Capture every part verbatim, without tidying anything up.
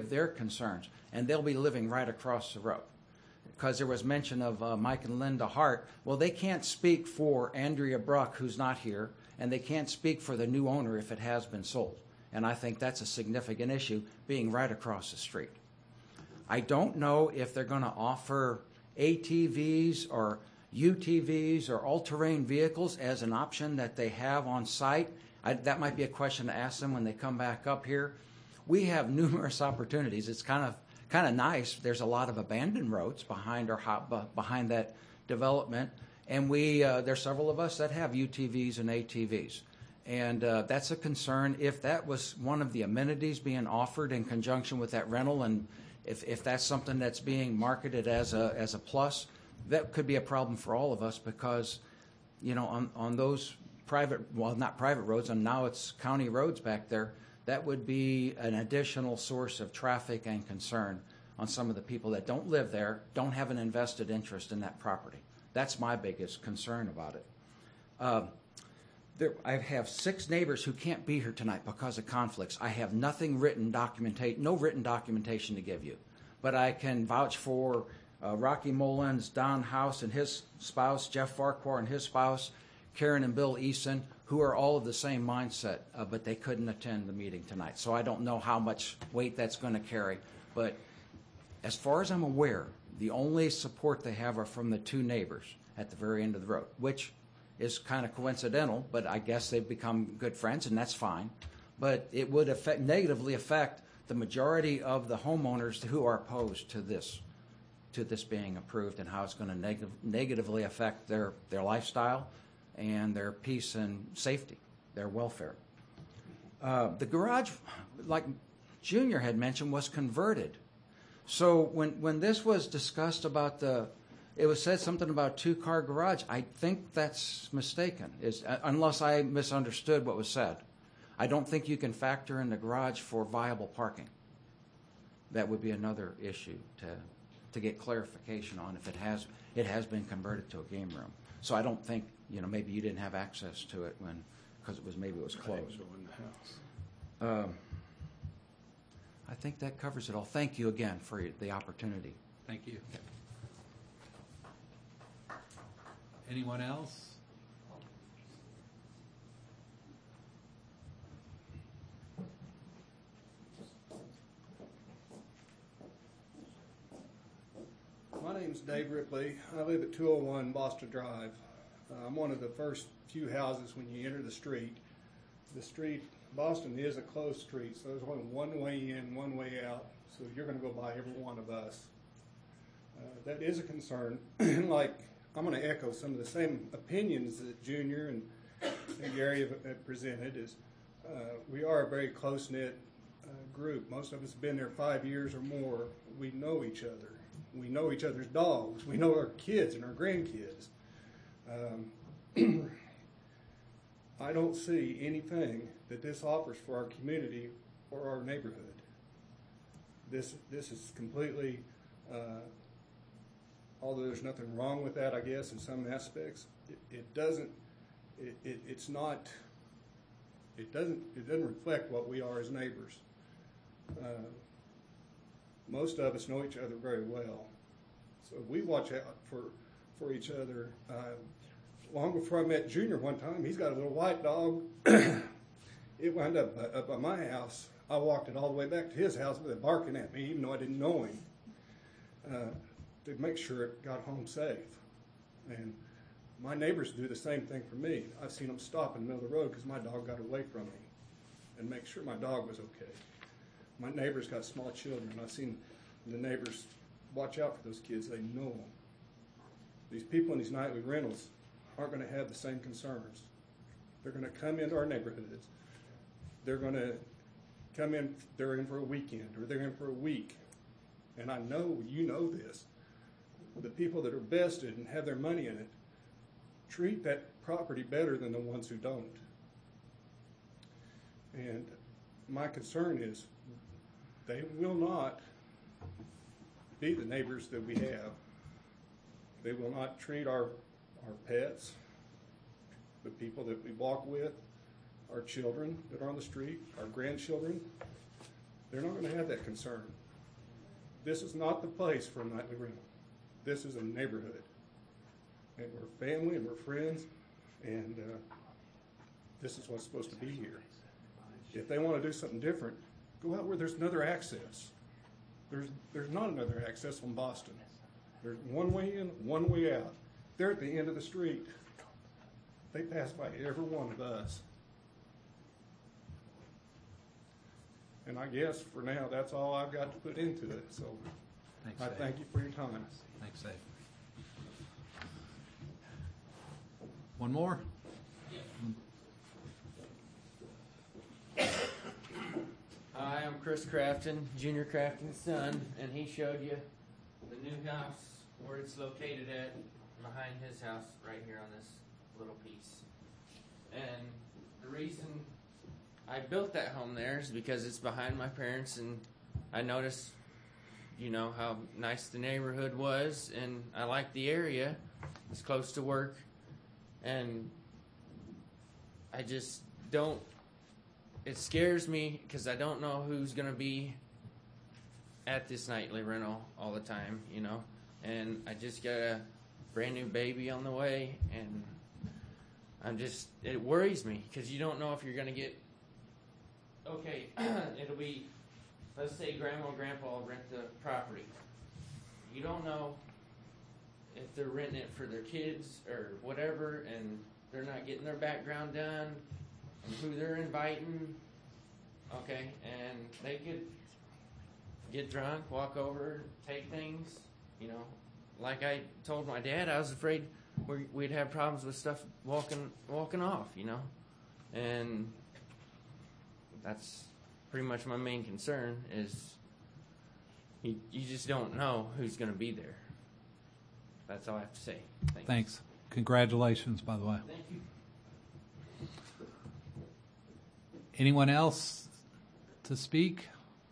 of their concerns, and they'll be living right across the road. Because there was mention of uh, Mike and Linda Hart. Well, they can't speak for Andrea Bruck, who's not here, and they can't speak for the new owner if it has been sold. And I think that's a significant issue, being right across the street. I don't know if they're going to offer A T Vs or U T Vs or all-terrain vehicles as an option that they have on site. I, that might be a question to ask them when they come back up here. We have numerous opportunities. It's kind of kind of nice. There's a lot of abandoned roads behind our behind that development, and we uh, there's several of us that have U T Vs and A T Vs, and uh, that's a concern. If that was one of the amenities being offered in conjunction with that rental, and if if that's something that's being marketed as a as a plus, that could be a problem for all of us, because, you know, on on those private, well, not private roads, and now it's county roads back there, that would be an additional source of traffic and concern on some of the people that don't live there, don't have an invested interest in that property. That's my biggest concern about it. Uh, there, I have six neighbors who can't be here tonight because of conflicts. I have nothing written documentation, no written documentation to give you, but I can vouch for uh, Rocky Mullins, Don House and his spouse, Jeff Farquhar and his spouse, Karen and Bill Eason, who are all of the same mindset, uh, but they couldn't attend the meeting tonight. So I don't know how much weight that's going to carry. But as far as I'm aware, the only support they have are from the two neighbors at the very end of the road, which is kind of coincidental, but I guess they've become good friends, and that's fine. But it would affect, negatively affect the majority of the homeowners who are opposed to this, to this being approved, and how it's going to neg- negatively affect their, their lifestyle and their peace and safety, their welfare. Uh, the garage, like Junior had mentioned, was converted. So when, when this was discussed about the, it was said something about two-car garage. I think that's mistaken, is, uh, unless I misunderstood what was said. I don't think you can factor in the garage for viable parking. That would be another issue to to get clarification on if it has it has been converted to a game room. So I don't think, you know, maybe you didn't have access to it when, because it was maybe it was closed. In the house. Um, I think that covers it all. Thank you again for the opportunity. Thank you. Anyone else? My name's Dave Ripley. I live at two oh one Boston Drive. Uh, I'm one of the first few houses when you enter the street. The street, Boston is a closed street, so there's only one way in, one way out, so you're going to go by every one of us. Uh, that is a concern. Like, I'm going to echo some of the same opinions that Junior and, and Gary have, have presented. Is uh, we are a very close-knit uh, group. Most of us have been there five years or more. We know each other. We know each other's dogs. We know our kids and our grandkids. Um, I don't see anything that this offers for our community or our neighborhood. This this is completely, uh, although there's nothing wrong with that, I guess, in some aspects, it, it doesn't, it, it, it's not, it doesn't, it doesn't reflect what we are as neighbors. Uh, most of us know each other very well. So we watch out for, for each other. Uh, long before I met Junior one time, he's got a little white dog. It wound up, uh, up by my house. I walked it all the way back to his house with it barking at me, even though I didn't know him, uh, to make sure it got home safe. And my neighbors do the same thing for me. I've seen them stop in the middle of the road because my dog got away from me and make sure my dog was okay. My neighbors got small children. I've seen the neighbors watch out for those kids. They know them. These people in these nightly rentals aren't going to have the same concerns. They're going to come into our neighborhoods. They're going to come in, they're in for a weekend or they're in for a week. And I know you know this. The people that are vested and have their money in it treat that property better than the ones who don't. And my concern is they will not be the neighbors that we have. They will not treat our, our pets, the people that we walk with, our children that are on the street, our grandchildren. They're not going to have that concern. This is not the place for a nightly rental. This is a neighborhood. And we're family and we're friends, and uh, this is what's supposed to be here. If they want to do something different, go out where there's another access. There's, there's not another access on Boston. There's one way in, one way out. They're at the end of the street. They pass by every one of us. And I guess for now, that's all I've got to put into it. So Thanks, I Dave. thank you for your time. Thanks, Dave. One more? Hi, I'm Chris Crafton, Junior Crafton's son, and he showed you the new house, where it's located at, behind his house, right here on this little piece. And the reason I built that home there is because it's behind my parents, and I noticed, you know, how nice the neighborhood was, and I like the area. It's close to work, and I just don't, it scares me because I don't know who's going to be at this nightly rental all the time, you know, and I just got a brand new baby on the way, and I'm just, it worries me because you don't know if you're going to get, okay, it'll be, let's say grandma and grandpa rent the property. You don't know if they're renting it for their kids or whatever, and they're not getting their background done, and who they're inviting, okay, and they could get drunk, walk over, take things, you know. Like I told my dad, I was afraid we- we'd have problems with stuff walking walking off, you know, and that's pretty much my main concern is you, you just don't know who's going to be there. That's all I have to say. Thanks. Thanks. Congratulations, by the way. Thank you. Anyone else to speak?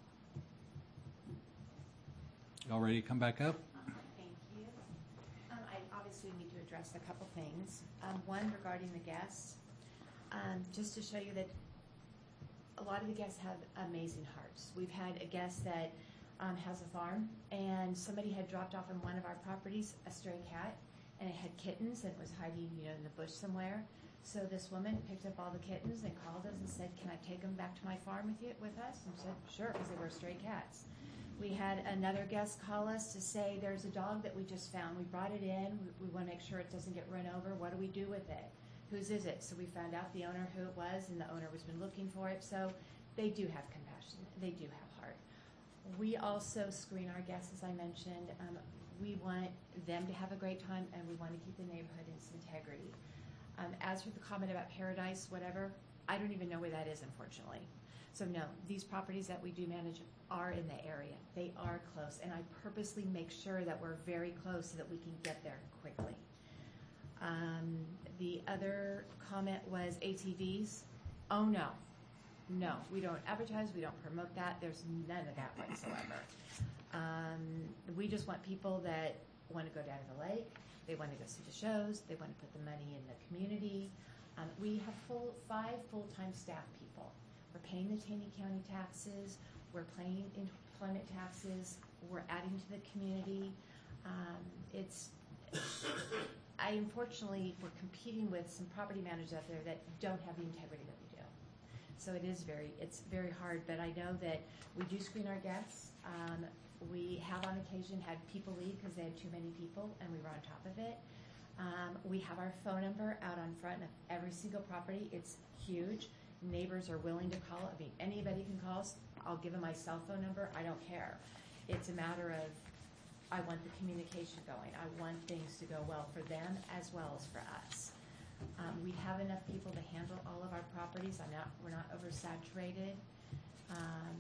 Y'all ready to come back up? Thank you. Um, I obviously need to address a couple things. Um, one regarding the guests, um, just to show you that a lot of the guests have amazing hearts. We've had a guest that um, has a farm, and somebody had dropped off on one of our properties a stray cat, and it had kittens and it was hiding, you know, in the bush somewhere. So this woman picked up all the kittens and called us and said, "Can I take them back to my farm with you, with us?" And we said, "Sure," because they were stray cats. We had another guest call us to say, "There's a dog that we just found. We brought it in. We, we want to make sure it doesn't get run over. What do we do with it? Whose is it?" So we found out the owner who it was, and the owner has been looking for it. So they do have compassion. They do have heart. We also screen our guests, as I mentioned. Um, we want them to have a great time, and we want to keep the neighborhood in its integrity. Um, as for the comment about Paradise, whatever, I don't even know where that is, unfortunately. So no, these properties that we do manage are in the area. They are close, and I purposely make sure that we're very close so that we can get there quickly. Um, the other comment was A T Vs. Oh no, no, we don't advertise, we don't promote that. There's none of that whatsoever. Um, we just want people that want to go down to the lake. They want to go see the shows. They want to put the money in the community. Um, we have full five full-time staff people. We're paying the Taney County taxes. We're paying employment taxes. We're adding to the community. Um, it's, I unfortunately, we're competing with some property managers out there that don't have the integrity that we do. So it is very, it's very hard. But I know that we do screen our guests. Um, we have on occasion had people leave because they had too many people, and we were on top of it. Um, we have our phone number out on front of every single property. It's huge. Neighbors are willing to call. I mean, anybody can call us. I'll give them my cell phone number. I don't care. It's a matter of I want the communication going. I want things to go well for them as well as for us. Um, we have enough people to handle all of our properties. I'm not. We're not oversaturated. Um,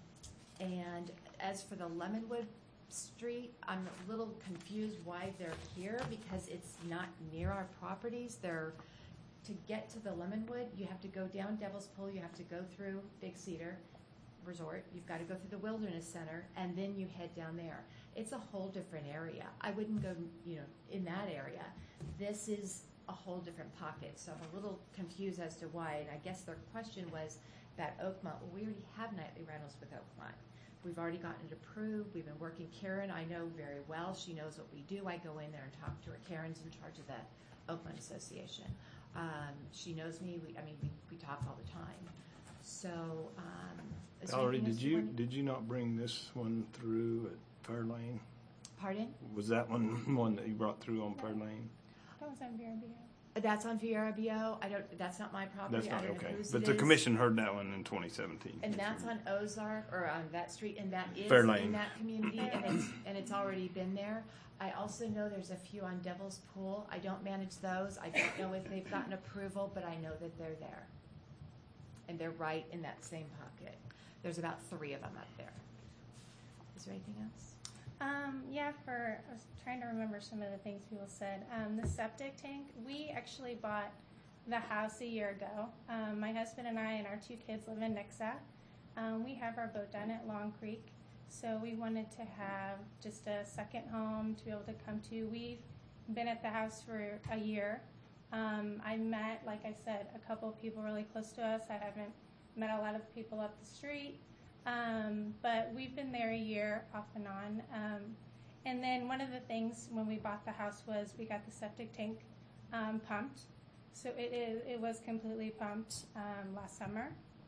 and as for the Lemonwood Street, I'm a little confused why they're here because it's not near our properties. They're to get to the Lemonwood, you have to go down Devil's Pool, you have to go through Big Cedar Resort, you've got to go through the Wilderness Center, and then you head down there. It's a whole different area. I wouldn't go, you know, in that area. This is a whole different pocket, so I'm a little confused as to why, and I guess their question was that Oakmont, well, we already have nightly rentals with Oakmont. We've already gotten it approved. We've been working. Karen, I know very well. She knows what we do. I go in there and talk to her. Karen's in charge of the Oakmont Association. Um, she knows me. We, I mean, we, we talk all the time. So, um, is there Valerie, anything else did you, wanted- did you not bring this one through at Fairlane? Pardon? Was that one, one that you brought through on Fairlane? That was on V R B O. That's on V R B O. I don't. That's not my property. That's I not, don't know okay. whose But it the is. commission heard that one in twenty seventeen. And that's on Ozark, or on that street, and that is Fair in Lane. that community, and it's, and it's already been there. I also know there's a few on Devil's Pool. I don't manage those. I don't know if they've gotten approval, but I know that they're there. And they're right in that same pocket. There's about three of them up there. Is there anything else? Um, yeah, for, I was trying to remember some of the things people said. Um, the septic tank, we actually bought the house a year ago. Um, my husband and I and our two kids live in Nixa. Um, we have our boat done at Long Creek, so we wanted to have just a second home to be able to come to. We've been at the house for a year. Um, I met, like I said, a couple of people really close to us. I haven't met a lot of people up the street. Um, but we've been there a year off and on. Um, and then one of the things when we bought the house was we got the septic tank um, pumped. So it, is, it was completely pumped um, last summer.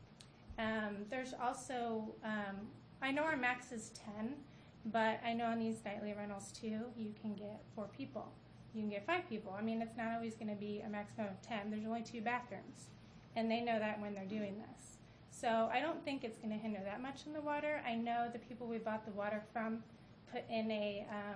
Um, there's also, um, I know our max is ten, but I know on these nightly rentals too, you can get four people. You can get five people. I mean, it's not always going to be a maximum of ten. There's only two bathrooms. And they know that when they're doing this. So I don't think it's going to hinder that much in the water. I know the people we bought the water from put in a um,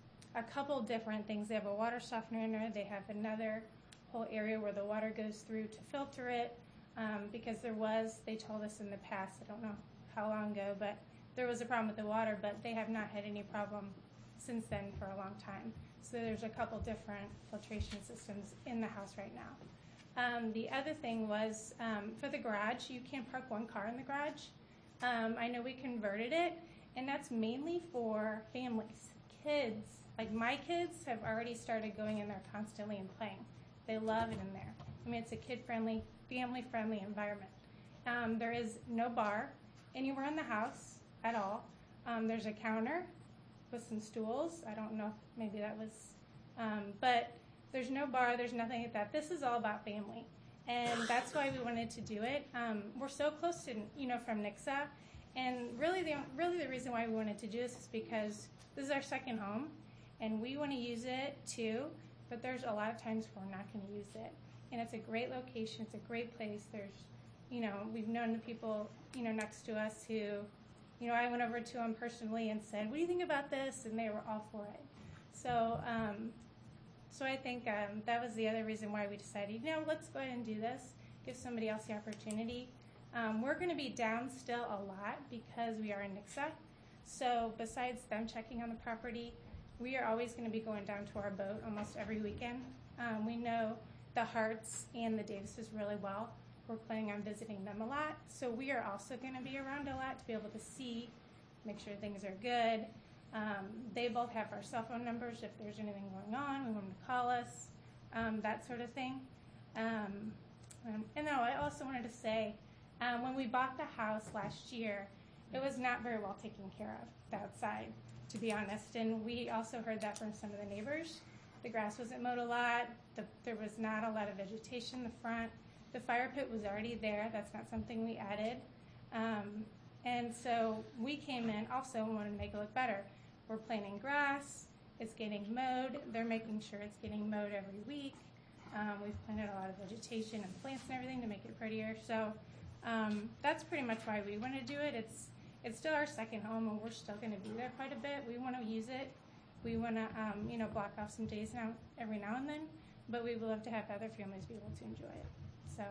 a couple different things. They have a water softener in there. They have another whole area where the water goes through to filter it um, because there was, they told us in the past, I don't know how long ago, but there was a problem with the water, but they have not had any problem since then for a long time. So there's a couple different filtration systems in the house right now. Um, the other thing was um, for the garage, you can park one car in the garage. Um, I know we converted it, and that's mainly for families. Kids, like my kids, have already started going in there constantly and playing. They love it in there. I mean, it's a kid-friendly, family-friendly environment. Um, there is no bar anywhere in the house at all. Um, there's a counter with some stools. I don't know if maybe that was, um, but there's no bar, there's nothing like that. This is all about family, and that's why we wanted to do it. Um, we're so close to, you know, from Nixa, and really the really the reason why we wanted to do this is because this is our second home, and we want to use it too, but there's a lot of times we're not going to use it. And it's a great location, it's a great place. There's, you know, we've known the people, you know, next to us who, you know, I went over to them personally and said, what do you think about this? And they were all for it. So, um, So I think um, that was the other reason why we decided, you know, let's go ahead and do this, give somebody else the opportunity. Um, we're going to be down still a lot because we are in Nixa. So besides them checking on the property, we are always going to be going down to our boat almost every weekend. Um, we know the Harts and the Davises really well. We're planning on visiting them a lot. So we are also going to be around a lot to be able to see, make sure things are good. Um, they both have our cell phone numbers. If there's anything going on, we want them to call us, um, that sort of thing. Um, um, and no, I also wanted to say, um, when we bought the house last year, it was not very well taken care of, the outside, to be honest. And we also heard that from some of the neighbors. The grass wasn't mowed a lot. The, there was not a lot of vegetation in the front. The fire pit was already there. That's not something we added. Um, and so we came in also and wanted to make it look better. We're planting grass. It's getting mowed. They're making sure it's getting mowed every week. Um, we've planted a lot of vegetation and plants and everything to make it prettier. So um, that's pretty much why we want to do it. It's it's still our second home, and we're still going to be there quite a bit. We want to use it. We want to um, you know block off some days now every now and then, but we would love to have other families be able to enjoy it. So.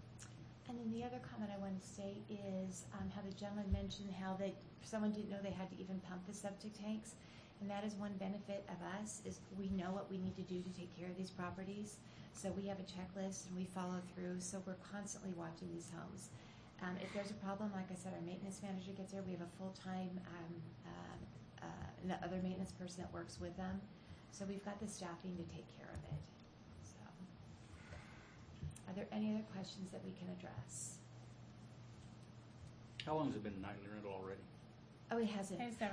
And then the other comment I wanted to say is um, how the gentleman mentioned how they someone didn't know they had to even pump the septic tanks, and that is one benefit of us is we know what we need to do to take care of these properties. So we have a checklist and we follow through. So we're constantly watching these homes. Um, if there's a problem, like I said, our maintenance manager gets there. We have a full-time um, uh, uh, other maintenance person that works with them. So we've got the staffing to take care of it. Are there any other questions that we can address? How long has it been nightly rental already? Oh, it hasn't. It's never